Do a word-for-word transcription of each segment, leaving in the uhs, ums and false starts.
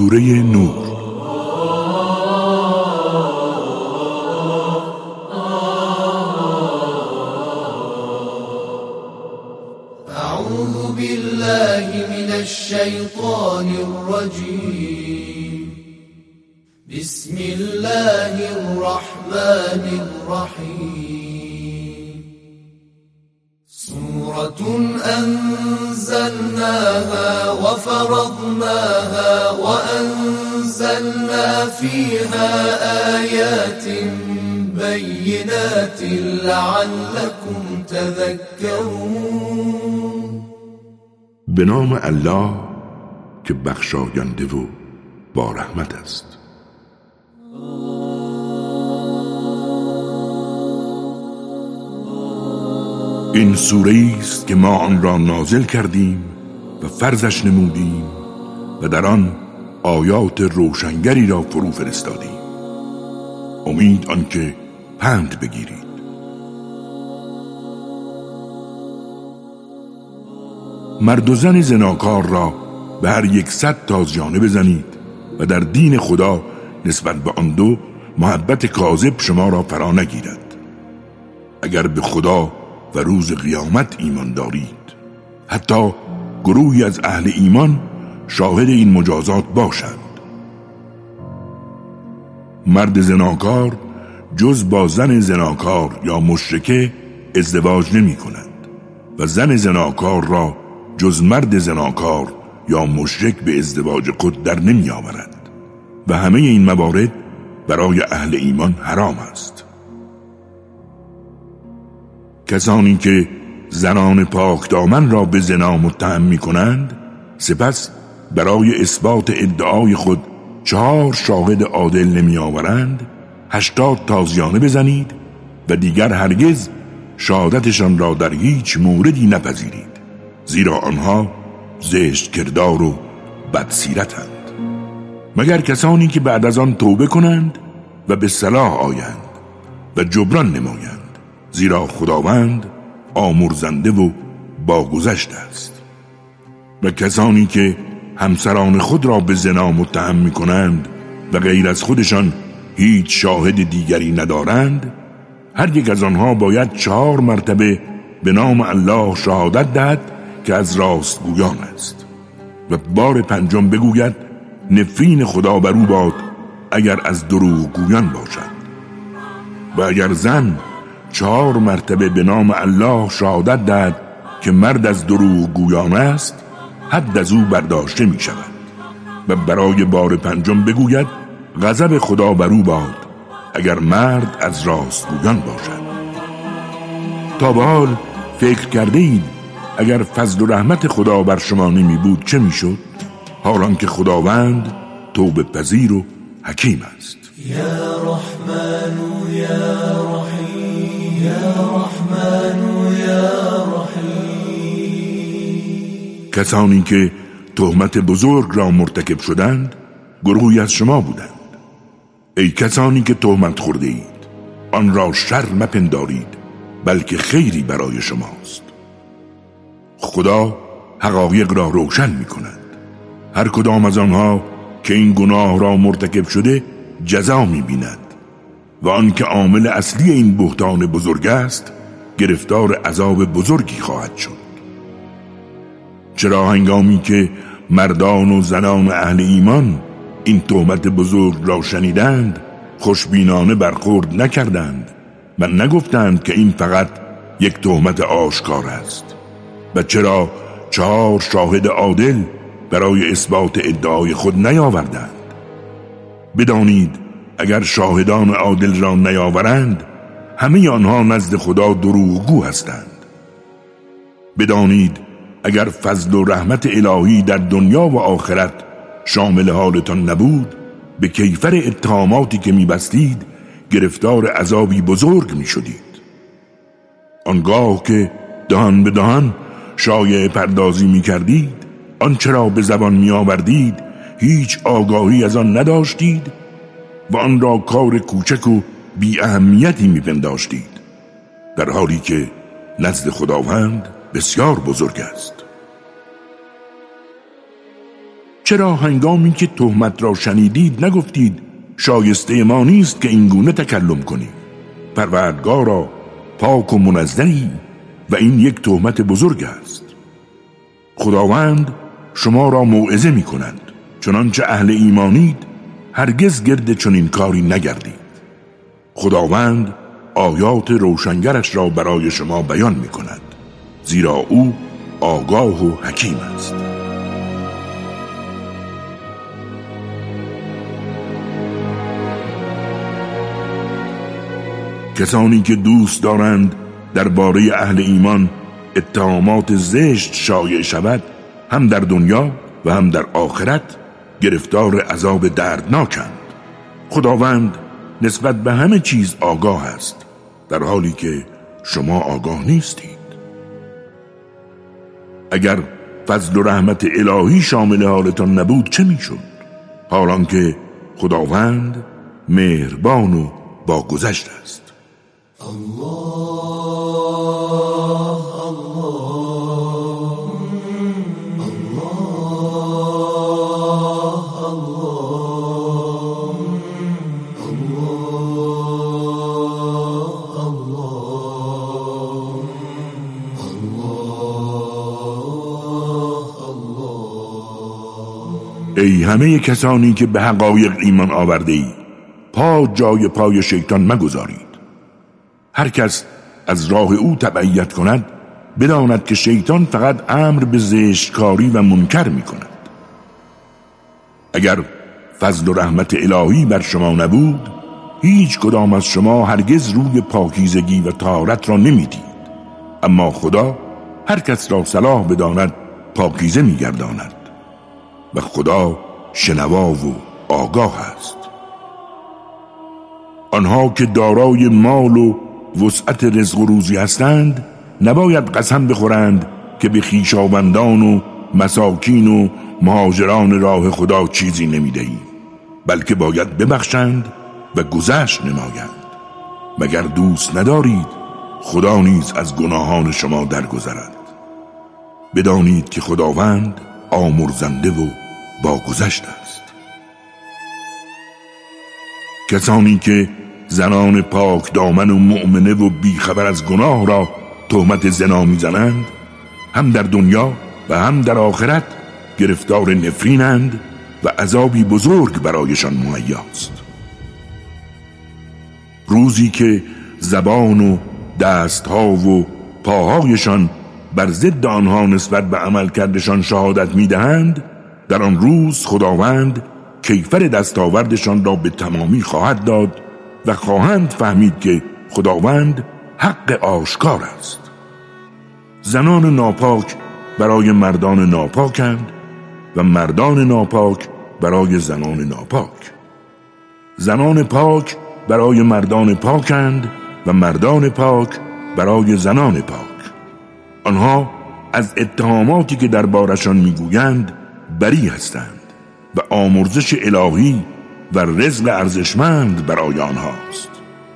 سوره نور. اعوذ بالله من الشیطان الرجیم. بسم الله الرحمن الرحیم. سورة أنزلناها وفرضناها وأنزلنا فيها آيات بينات لعلكم تذكرون. به نام الله که بخشاینده و با رحمت است. این سوره است که ما آن را نازل کردیم و فرضش نمودیم و در آن آیات روشنگری را فرو فرستادیم. امید آنکه پند بگیرید. مرد و زن زناکار را به هر یکصد تازیانه بزنید و در دین خدا نسبت به آن دو محبت کاذب شما را فرا نگیرد. اگر به خدا و روز قیامت ایمان دارید، حتی گروهی از اهل ایمان شاهد این مجازات باشند. مرد زناکار جز با زن زناکار یا مشرکه ازدواج نمی کند و زن زناکار را جز مرد زناکار یا مشرک به ازدواج خود در نمی آورد و همه این موارد برای اهل ایمان حرام است. کسانی که زنان پاک دامن را به زنا متهم می کنند، سپس برای اثبات ادعای خود چهار شاهد عادل نمی آورند، هشتاد تازیانه بزنید و دیگر هرگز شهادتشان را در هیچ موردی نپذیرید، زیرا آنها زشت کردار و بدسیرتند. مگر کسانی که بعد از آن توبه کنند و به صلاح آیند و جبران نمایند، زیرا خداوند آمرزنده و باگذشت است. و کسانی که همسران خود را به زنا متهم می کنند و غیر از خودشان هیچ شاهد دیگری ندارند، هر یک از آنها باید چهار مرتبه به نام الله شهادت دهد که از راست گویان است و بار پنجم بگوید نفرین خدا بر او باد اگر از دروغ گویان باشد. و اگر زن چهار مرتبه به نام الله شهادت دهد که مرد از دروغ گویان است، حد از او برداشته می شود و برای بار پنجم بگوید غضب خدا بر او باد اگر مرد از راست گویان باشد. تا به حال فکر کرده اید اگر فضل و رحمت خدا بر شما نمی بود چه می شد؟ حالان که خداوند توبه پذیر و حکیم است. یا رحمن یا رحیم، یا رحمن یا رحیم. کسانی که تهمت بزرگ را مرتکب شدند گروهی از شما بودند. ای کسانی که تهمت خورده اید، آن را شر مپندارید، بلکه خیری برای شماست. خدا حقایق را روشن می کند. هر کدام از آنها که این گناه را مرتکب شده جزا می بیند و آن که عامل اصلی این بهتان بزرگ است گرفتار عذاب بزرگی خواهد شد. چرا هنگامی که مردان و زنان اهل ایمان این تهمت بزرگ را شنیدند خوشبینانه برخورد نکردند و نگفتند که این فقط یک تهمت آشکار است؟ و چرا چهار شاهد عادل برای اثبات ادعای خود نیاوردند؟ بدانید اگر شاهدان عادل را نیاورند همه آنها نزد خدا دروغگو هستند. بدانید اگر فضل و رحمت الهی در دنیا و آخرت شامل حالتان نبود، به کیفر اتهاماتی که می‌بستید گرفتار عذابی بزرگ می‌شدید. آنگاه که دهان به دهان شایعه پردازی می‌کردید، آنچه را به زبان می‌آوردید هیچ آگاهی از آن نداشتید و آن را کار کوچک و بی اهمیتی می‌پنداشتید، در حالی که نزد خداوند بسیار بزرگ است. چرا هنگامی که تهمت را شنیدید نگفتید شایسته ما نیست که این گونه تکلم کنیم؟ پروردگارا پاک و منزهی و این یک تهمت بزرگ است. خداوند شما را موعظه می کند چنانچه اهل ایمانید هرگز گرد چنین کاری نگردید. خداوند آیات روشنگرش را برای شما بیان می کند، زیرا او آگاه و حکیم است. کسانی که دوست دارند درباره اهل ایمان اتهامات زشت شایع شود، هم در دنیا و هم در آخرت گرفتار عذاب دردناکند. خداوند نسبت به همه چیز آگاه است، در حالی که شما آگاه نیستید. اگر فضل و رحمت الهی شامل حالتان نبود چه میشد؟ حالان که خداوند مهربان و با گذشت است. الله ای همه کسانی که به حقایق ایمان آورده ای، پا جای پای شیطان مگذارید. هر کس از راه او تبعیت کند بداند که شیطان فقط امر به زشتکاری و منکر می کند. اگر فضل و رحمت الهی بر شما نبود، هیچ کدام از شما هرگز روی پاکیزگی و طهارت را نمیدید. اما خدا هر کس را صلاح بداند پاکیزه می گرداند و خدا شنوا و آگاه است. آنها که دارای مال و وسعت رزق و روزی هستند نباید قسم بخورند که به خویشاوندان و مساکین و مهاجران راه خدا چیزی نمیدهیم، بلکه باید ببخشند و گذشت نمایند. مگر دوست ندارید خدا نیز از گناهان شما درگذرد؟ بدانید که خداوند آمرزنده و با گذشت است. کسانی که زنان پاک دامن و مؤمنه و بیخبر از گناه را تهمت زنا میزنند، هم در دنیا و هم در آخرت گرفتار نفرینند و عذابی بزرگ برایشان مهیاست. روزی که زبان و دستها و پاهایشان بر ضد آنها نسبت به عمل کردشان شهادت میدهند، در آن روز خداوند کیفر دستاوردشان را به تمامی خواهد داد و خواهند فهمید که خداوند حق آشکار است. زنان ناپاک برای مردان ناپاکند و مردان ناپاک برای زنان ناپاک. زنان پاک برای مردان پاکند و مردان پاک برای زنان پاک. آنها از اتهاماتی که دربارشان میگویند بری هستند و آمرزش الهی و رزق ارزشمند برای آنهاست.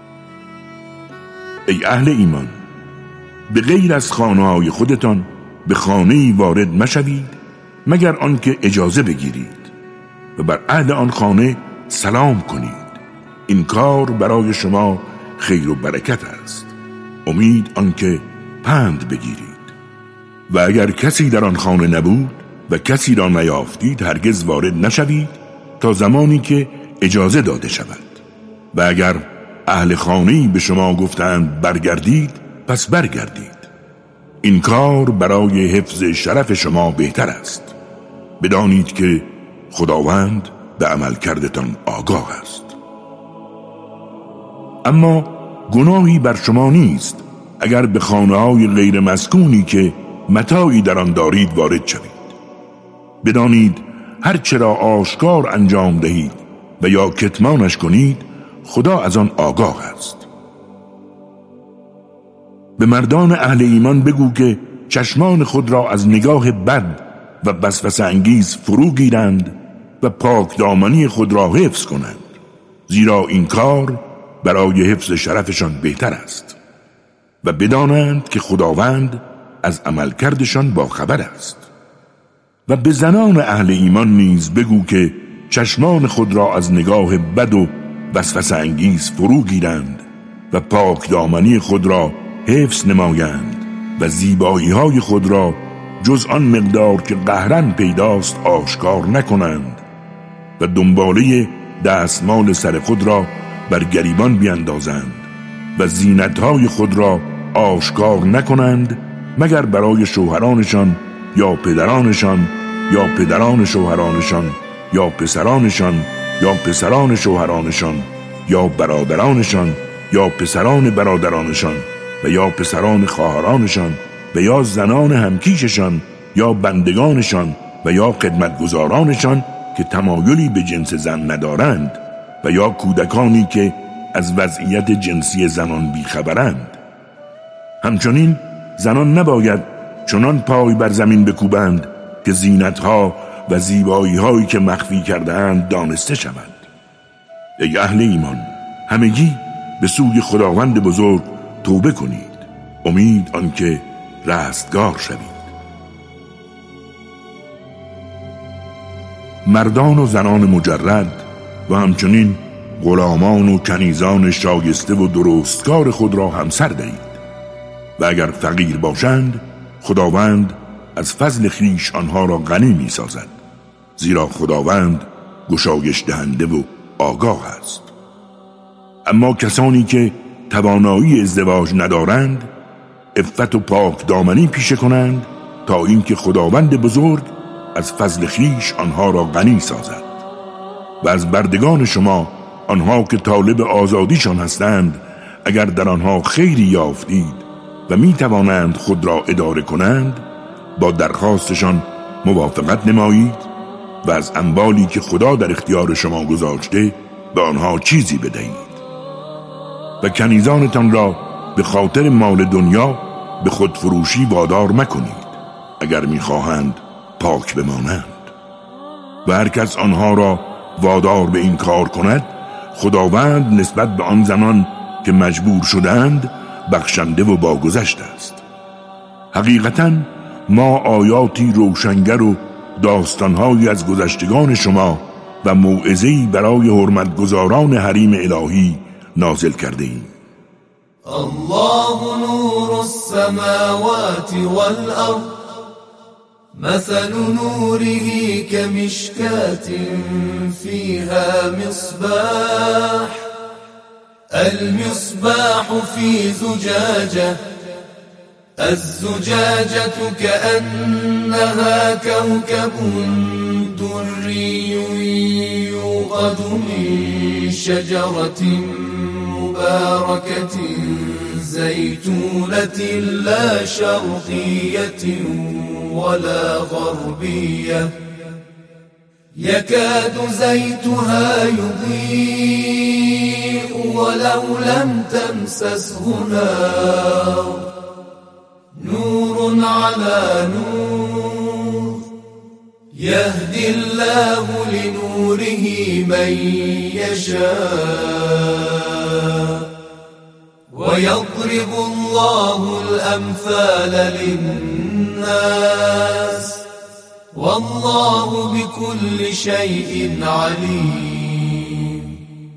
ای اهل ایمان، به غیر از خانه‌های خودتان به خانه‌ای وارد مشوید مگر آنکه اجازه بگیرید و بر اهل آن خانه سلام کنید. این کار برای شما خیر و برکت است. امید آنکه پند بگیرید. و اگر کسی در آن خانه نبود و کسی را نیافتید هرگز وارد نشوید تا زمانی که اجازه داده شود. و اگر اهل خانه‌ای به شما گفتند برگردید پس برگردید. این کار برای حفظ شرف شما بهتر است. بدانید که خداوند به عمل کردتان آگاه است. اما گناهی بر شما نیست اگر به خانه‌های غیر مسکونی که متاعی در آن دارید وارد شوید. بدانید هر چرا آشکار انجام دهید و یا کتمانش کنید خدا از آن آگاه است. به مردان اهل ایمان بگو که چشمان خود را از نگاه بد و وسوسه انگیز فرو گیرند و پاک دامنی خود را حفظ کنند، زیرا این کار برای حفظ شرفشان بهتر است. و بدانند که خداوند از عملکردشان با خبر است. و به زنان اهل ایمان نیز بگو که چشمان خود را از نگاه بد و وسوسه انگیز فرو گیرند و پاک دامنی خود را حفظ نمایند و زیبایی های خود را جز آن مقدار که قهرن پیداست آشکار نکنند و دنباله دستمال سر خود را بر گریبان بیندازند و زینتهای خود را آشکار نکنند مگر برای شوهرانشان یا پدرانشان یا پدران شوهرانشان یا پسرانشان یا پسران شوهرانشان یا برادرانشان یا پسران برادرانشان و یا پسران خواهرانشان و یا زنان همکیششان یا بندگانشان و یا خدمتگزارانشان که تمایلی به جنس زن ندارند و یا کودکانی که از وضعیت جنسی زنان بیخبرند. همچنین زنان نباید چنان پای بر زمین بکوبند که زینتها و زیبایی هایی که مخفی کرده‌اند دانسته شوند. ای اهل ایمان، همگی به سوی خداوند بزرگ توبه کنید، امید آنکه رستگار شوید. مردان و زنان مجرد و همچنین غلامان و کنیزان شایسته و درستکار خود را همسر دهید و اگر فقیر باشند خداوند از فضل خویش آنها را غنی می سازد، زیرا خداوند گشایش دهنده و آگاه است. اما کسانی که توانایی ازدواج ندارند عفت و پاک دامنی پیشه کنند تا اینکه خداوند بزرگ از فضل خویش آنها را غنی سازد. و از بردگان شما آنها که طالب آزادیشان هستند اگر در آنها خیری یافتید و می توانند خود را اداره کنند با درخواستشان موافقت نمایید و از اموالی که خدا در اختیار شما گذاشته به آنها چیزی بدهید و کنیزانتان را به خاطر مال دنیا به خود فروشی وادار مکنید اگر می‌خواهند پاک بمانند و هر کس آنها را وادار به این کار کند خداوند نسبت به آن زنان که مجبور شدند بخشنده و باگذشت است. حقیقتاً ما آیاتی روشنگر و داستانهایی از گذشتگان شما و موعظه‌ای برای حرمتگزاران حریم الهی نازل کرده ایم. الله نور السماوات والأرض مثل نوره كمشكاة فيها مصباح المصباح في زجاجة الزجاجة كأنها كوكب دري يوقد من شجرة مباركة زيتونة لا شرقية ولا غربية يكاد زيتها يضيء ولو لم تمسسه نار نور على نور يهدي الله لنوره من يشاء ويضرب الله الأمثال للناس والله بكل شيء عليم.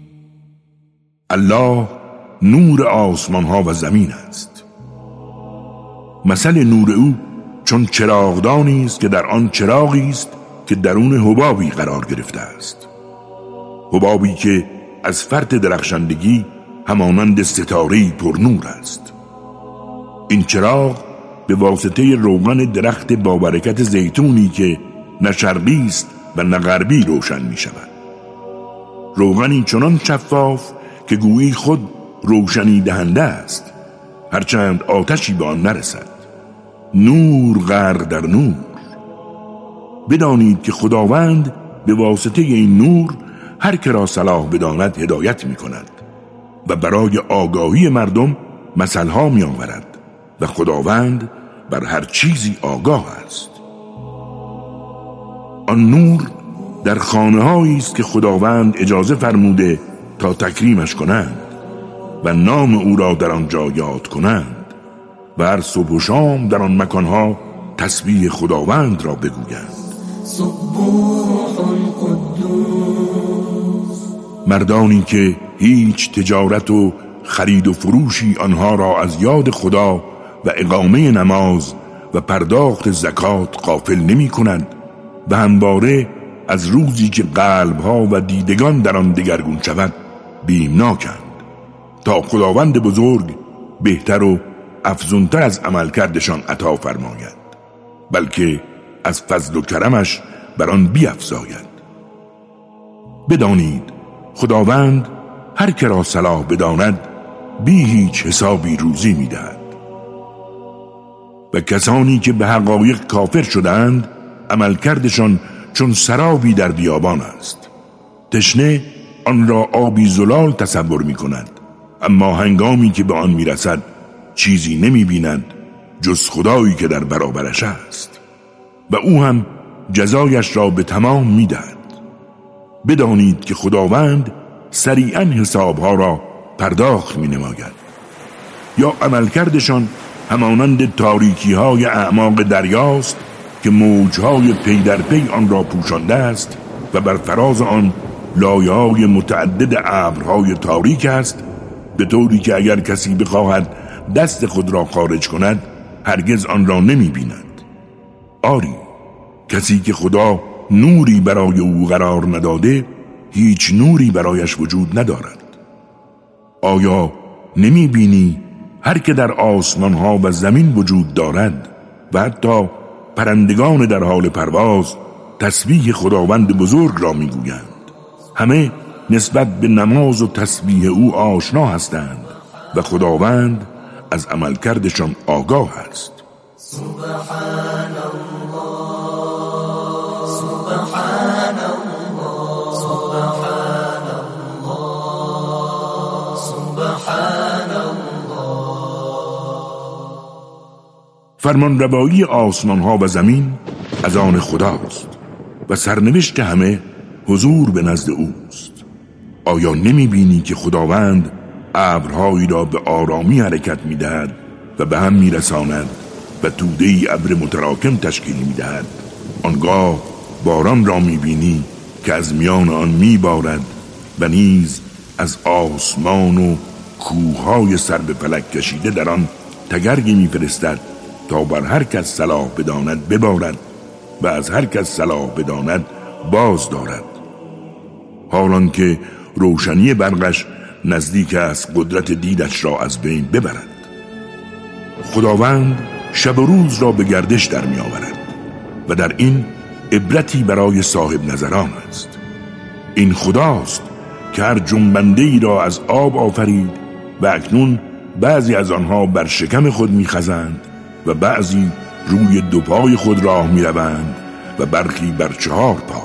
الله نور آسمان ها و زمین است. مثل نور او چون چراغدانی است که در آن چراغی است که درون حبابی قرار گرفته است، حبابی که از فرط درخشندگی همانند ستاره‌ای پر نور است. این چراغ به واسطه روغن درخت با برکت زیتونی که نه شرقی است و نه غربی روشن می شود. روغنی چنان شفاف که گویی خود روشنی دهنده است، هرچند آتشی به آن نرسد. نور غرق در نور. بدانید که خداوند به واسطه این نور هر که را صلاح بداند هدایت می کند و برای آگاهی مردم مثلها می آورد و خداوند بر هر چیزی آگاه است. آن نور در خانه هایی است که خداوند اجازه فرموده تا تکریمش کنند و نام او را در آنجا یاد کنند و هر صبح و شام در آن مکانها تسبیح خداوند را بگویند. سبوح قدوس. مردانی که هیچ تجارت و خرید و فروشی آنها را از یاد خدا و اقامه نماز و پرداخت زکات غافل نمی کند و همواره از روزی که قلبها و دیدگان در آن دگرگون شود بیمناکند تا خداوند بزرگ بهتر و افزونتر از عمل کردشان عطا فرماید، بلکه از فضل و کرمش بر آن بیفزاید. بدانید خداوند هر که را صلاح بداند بی هیچ حسابی روزی میدهد و کسانی که به حقایق کافر شدند عملکردشان چون سرابی در بیابان است. تشنه آن را آبی زلال تصور می کند، اما هنگامی که به آن می رسد چیزی نمی بیند جز خدایی که در برابرش است و او هم جزایش را به تمام می دهد. بدانید که خداوند سریعا حسابها را پرداخت می نماید. یا عملکردشان همانند تاریکی های اعماق دریاست که موجهای پی در پی آن را پوشانده است و بر فراز آن لایه های متعدد ابرهای تاریک است، به طوری که اگر کسی بخواهد دست خود را خارج کند هرگز آن را نمی بیند. آری، کسی که خدا نوری برای او قرار نداده هیچ نوری برایش وجود ندارد. آیا نمی بینی هر که در آسمان ها و زمین وجود دارد و حتی پرندگان در حال پرواز تسبیح خداوند بزرگ را می گویند، همه نسبت به نماز و تسبیح او آشنا هستند و خداوند از عملکردشان آگاه است. سبحان الله، سبحان الله، سبحان الله، سبحان الله. فرمان روایی آسمان ها و زمین از آن خداست و سرنوشت همه حضور به نزد اوست. آیا نمی بینی که خداوند ابرهایی را به آرامی حرکت می دهد و به هم می رساند و توده‌ای ابر متراکم تشکیل می دهد؟ آنگاه باران را می بینی که از میان آن می بارد و نیز از آسمان و کوههای سر به فلک کشیده در آن تگرگی می فرستد تا بر هر کس صلاح بداند ببارد و از هر کس صلاح بداند باز دارد، حالان که روشنی برقش نزدیک است قدرت دیدش را از بین ببرد. خداوند شب و روز را به گردش در می آورد و در این عبرتی برای صاحب نظران است. این خداست که هر جنبنده ای را از آب آفرید و اکنون بعضی از آنها بر شکم خود می خزند و بعضی روی دو پای خود راه می روند و برخی بر چهار پا.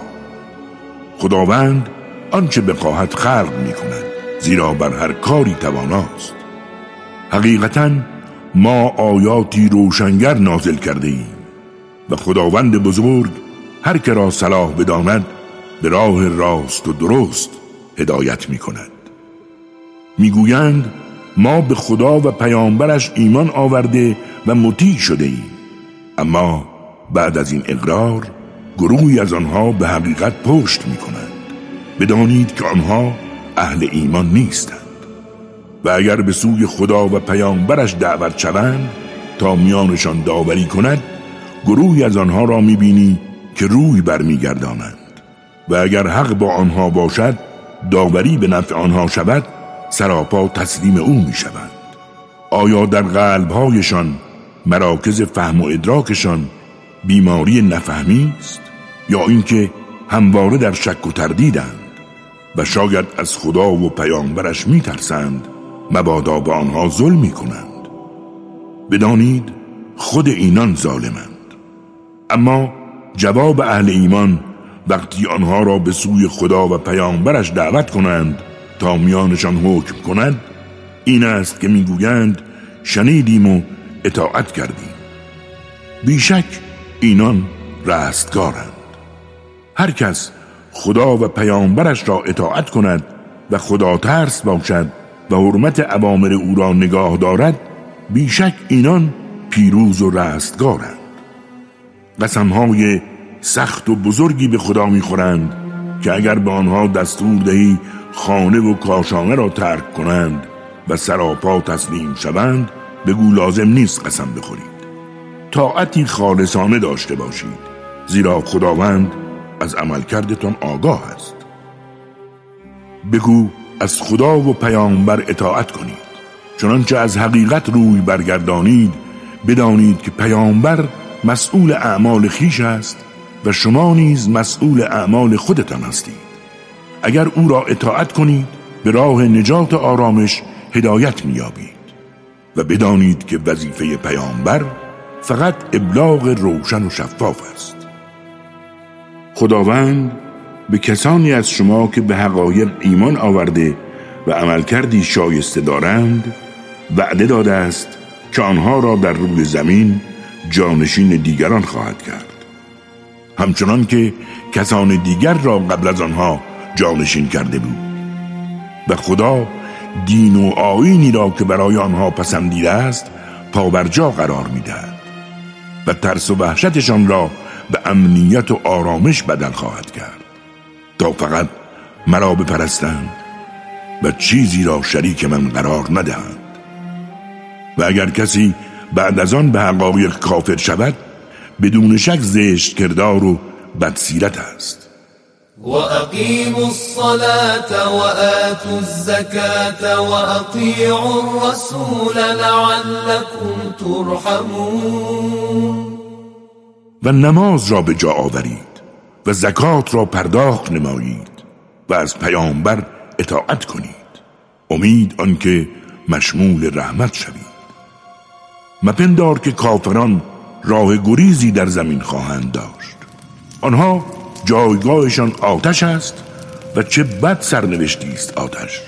خداوند آنچه بخواهد خلق می کند، زیرا بر هر کاری تواناست. حقیقتاً ما آیاتی روشنگر نازل کرده ایم و خداوند بزرگ هر که را صلاح بداند به راه راست و درست هدایت می کند. می گویند ما به خدا و پیامبرش ایمان آورده و مطیع شده ایم، اما بعد از این اقرار گروهی از آنها به حقیقت پشت می کنند. بدانید که آنها اهل ایمان نیستند و اگر به سوی خدا و پیامبرش دعوت شوند تا میانشان داوری کند، گروهی از آنها را می بینی که روی برمی گردانند و اگر حق با آنها باشد داوری به نفع آنها شود سراپا تسلیم او می شوند. آیا در قلبهایشان مراکز فهم و ادراکشان بیماری نفهمی است یا اینکه همواره در شک و تردیدند و شاید از خدا و پیامبرش می ترسند مبادا به آنها ظلم می کنند؟ بدانید خود اینان ظالمند. اما جواب اهل ایمان وقتی آنها را به سوی خدا و پیامبرش دعوت کنند تا میانشان حکم کند این است که میگویند شنیدیم و اطاعت کردیم. بیشک اینان رستگارند. هر کس خدا و پیامبرش را اطاعت کند و خدا ترس باشد و حرمت اوامر او را نگاه دارد، بیشک اینان پیروز و رستگارند. قسمهای سخت و بزرگی به خدا میخورند که اگر به آنها دستور دهی خانه و کاشانه را ترک کنند و سراپا تسلیم شوند، بگو لازم نیست قسم بخورید. طاعتی خالصانه داشته باشید، زیرا خداوند از عملکردتان آگاه است. بگو از خدا و پیامبر اطاعت کنید، چنانچه از حقیقت روی برگردانید بدانید که پیامبر مسئول اعمال خیش است و شما نیز مسئول اعمال خودتان هستید. اگر او را اطاعت کنید به راه نجات و آرامش هدایت می‌یابید و بدانید که وظیفه پیامبر فقط ابلاغ روشن و شفاف است. خداوند به کسانی از شما که به حقایق ایمان آورده و عملکردی شایسته دارند وعده داده است که آنها را در روی زمین جانشین دیگران خواهد کرد، همچنان که کسان دیگر را قبل از آنها جانشین کرده بود. و خدا دین و آیینی را که برای آنها پسندیده است پابرجا قرار می‌دهد و ترس و وحشتشان را به امنیت و آرامش بدل خواهد کرد تا فقط مرا بپرستند و چیزی را شریک من قرار ندهند. و اگر کسی بعد از آن به حقایق کافر شود بدون شک زشت کردار و بدسیرت است. وأقيموا الصلاة وآتوا الزكاة وأطيعوا الرسول لعلكم ترحمون. و نماز را به جا آورید و زکات را پرداخت نمایید و از پیامبر اطاعت کنید، امید آنکه مشمول رحمت شوید. مپندار که کافران راه گریزی در زمین خواهند داشت، آنها جایگاهشان آتش است و چه بد سرنوشتی است آتش.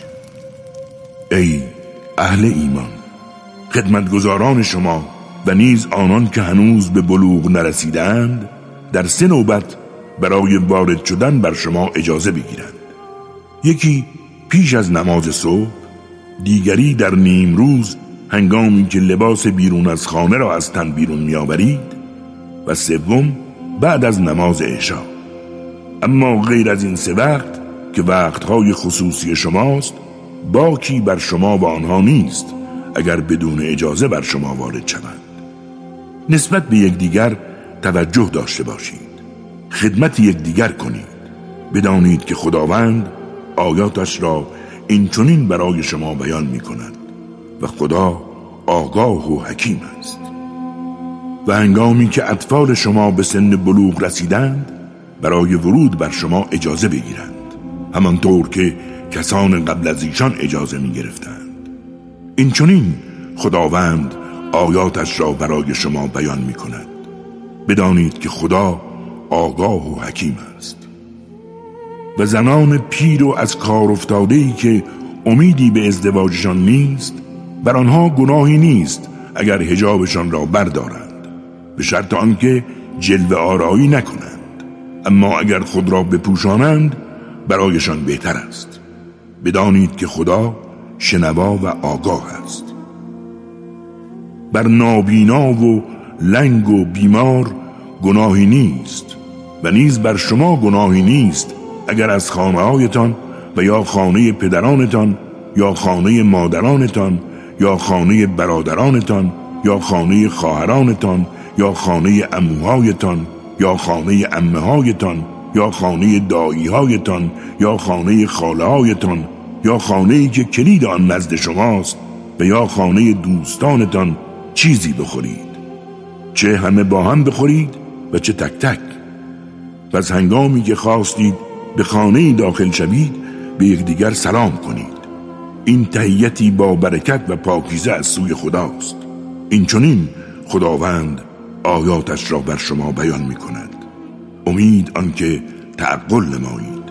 ای اهل ایمان، خدمتگزاران شما و نیز آنان که هنوز به بلوغ نرسیدند در سه نوبت برای وارد شدن بر شما اجازه بگیرند، یکی پیش از نماز صبح، دیگری در نیم روز هنگامی که لباس بیرون از خانه را از تن بیرون می‌آورید و سوم بعد از نماز عشا. اما غیر از این سه وقت که وقتهای خصوصی شماست باکی بر شما و آنها نیست اگر بدون اجازه بر شما وارد شوند. نسبت به یکدیگر توجه داشته باشید، خدمت یکدیگر کنید، بدانید که خداوند آیاتش را این چنین برای شما بیان می کند و خدا آگاه و حکیم است. و هنگامی که اطفال شما به سن بلوغ رسیدند برای ورود بر شما اجازه بگیرند، همانطور که کسان قبل از ایشان اجازه می گرفتند. این چنین خداوند آیاتش را برای شما بیان می کند. بدانید که خدا آگاه و حکیم است. و زنان پیر و از کار افتاده‌ای که امیدی به ازدواجشان نیست، بر آنها گناهی نیست اگر حجابشان را بردارند، به شرط آنکه جلوه آرایی نکنند. اما اگر خود را بپوشانند برایشان بهتر است. بدانید که خدا شنوا و آگاه است. بر نابینا و لنگ و بیمار گناهی نیست و نیز بر شما گناهی نیست اگر از خانه هایتان و یا خانه پدرانتان یا خانه مادرانتان یا خانه برادرانتان یا خانه خواهرانتان یا خانه عموهایتان یا خانه عمه‌هایتان یا خانه دایی‌هایتان یا خانه خاله‌هایتان یا خانه‌ای که کلید آن نزد شماست و یا خانه دوستانتان چیزی بخورید، چه همه با هم بخورید و چه تک تک. پس هنگامی که خواستید به خانه‌ای داخل شوید به یکدیگر سلام کنید. این تحیتی با برکت و پاکیزه از سوی خداست. این چنین خداوند آیاتش را بر شما بیان می کند، امید آنکه تعقل نمایید.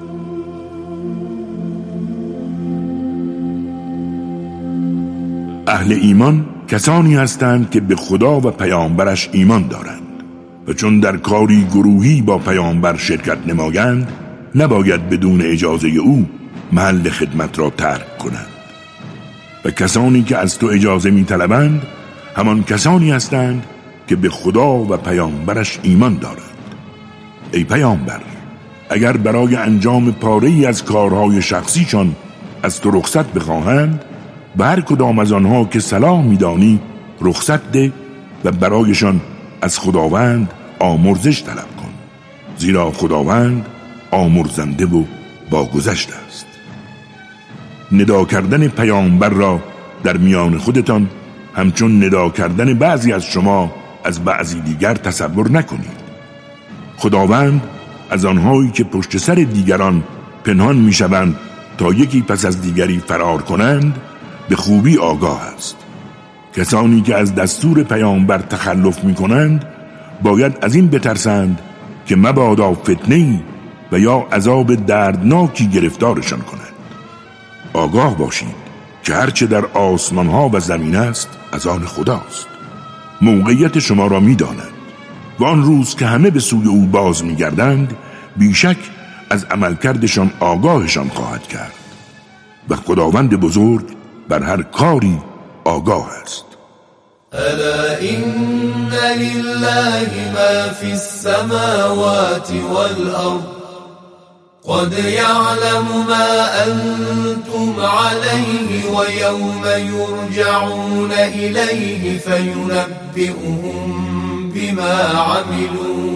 اهل ایمان کسانی هستند که به خدا و پیامبرش ایمان دارند و چون در کاری گروهی با پیامبر شرکت نمایند نباید بدون اجازه او محل خدمت را ترک کنند. و کسانی که از تو اجازه می طلبند همان کسانی هستند که به خدا و پیامبرش ایمان دارند ای پیامبر، اگر برای انجام پاره‌ای از کارهای شخصیشان از تو رخصت بخواهند، به هر کدام از آنها که صلاح می‌دانی رخصت ده و برایشان از خداوند آمرزش طلب کن، زیرا خداوند آمرزنده و باگذشته است. ندا کردن پیامبر را در میان خودتان همچون ندا کردن بعضی از شما از بعضی دیگر تصور نکنید. خداوند از آنهایی که پشت سر دیگران پنهان میشوند تا یکی پس از دیگری فرار کنند به خوبی آگاه است. کسانی که از دستور پیامبر تخلف میکنند باید از این بترسند که مبادا فتنه‌ای و یا عذاب دردناکی گرفتارشان کند. آگاه باشید که هرچه در آسمان ها و زمین است از آن خداست. موقعیت شما را می‌داند و آن روز که همه به سوی او باز می‌گردند بیشک از عملکردشان آگاهشان خواهد کرد و خداوند بزرگ بر هر کاری آگاه است. الا ان لله ما فی السماوات والارض قد يعلم ما أنتم عليه ويوم يرجعون إليه فينبئهم بما عملوا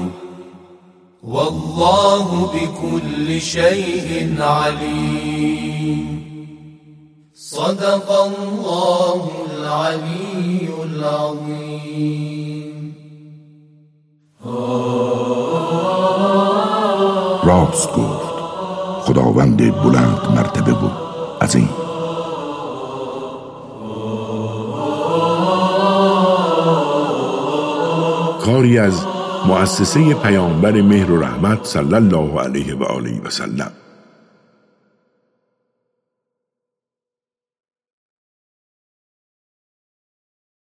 والله بكل شيء عليم. صدق الله العلي العظيم. راست گفت خداوند بلند مرتبه و عظیم. کاری از مؤسسه پیامبر مهر و رحمت صلی الله علیه و آله و سلم.